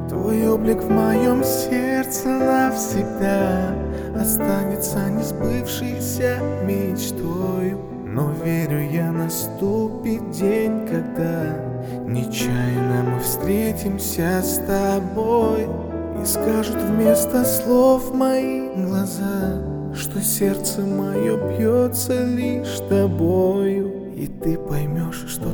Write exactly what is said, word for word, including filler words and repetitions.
Твой облик в моем сердце навсегда останется несбывшейся мечтою. Но верю я, наступит день, когда нечаянно мы встретимся с тобой, и скажут вместо слов мои глаза, что сердце мое бьется лишь тобою. И ты поймешь, что